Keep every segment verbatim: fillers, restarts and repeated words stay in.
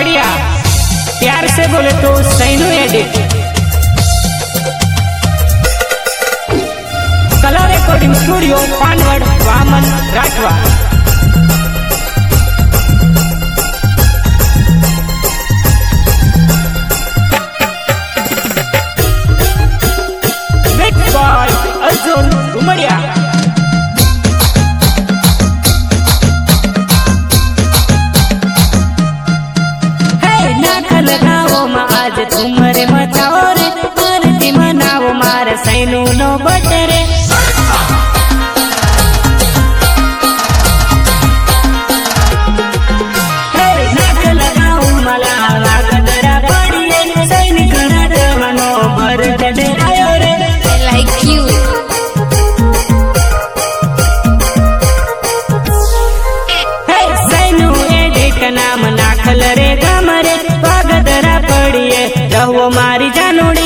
बढ़िया प्यार से बोले तो Sainu edit. Colour recording studio Panwad Vaman Rathwa. Big boy Arjun Umariya. आज तुमरे मचाओ रे आरती मनाओ मार सैनू नो बटरे। नाक लगाओ मला लागदरा पड़िए सैनिक मनो बर्थडे आयो रे। लाइक यू सैनू एडिट नाम नाखल रे गमरे वागदरा पड़िए रहो मारी जानोड़ी।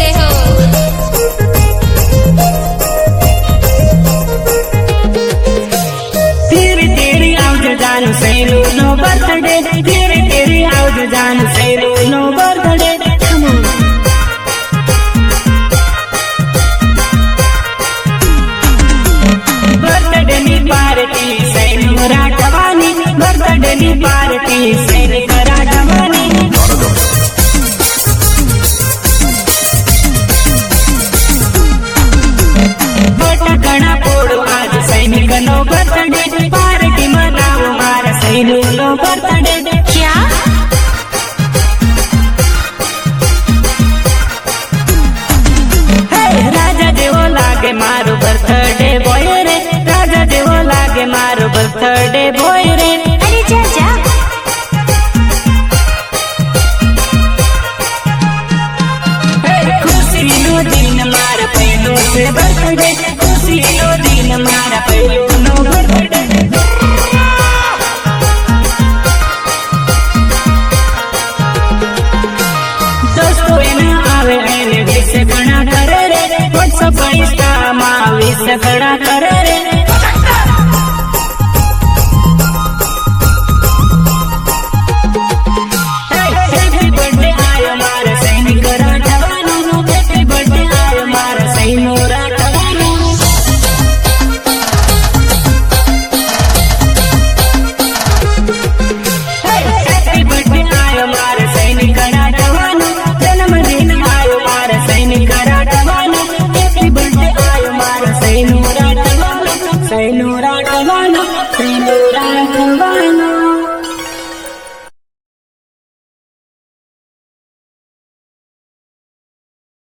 तेरी तेरी आउज जान सैनू नो बर्थडे। तेरी तेरी आउज जान सैनू नो बर्थडे। बर्थडे नी पार्टी सैनू राठवानी। बर्थडे नी पार्टी सैनिक राठवानी। घना पोड़ो आज सैनिक नो बर्थडे।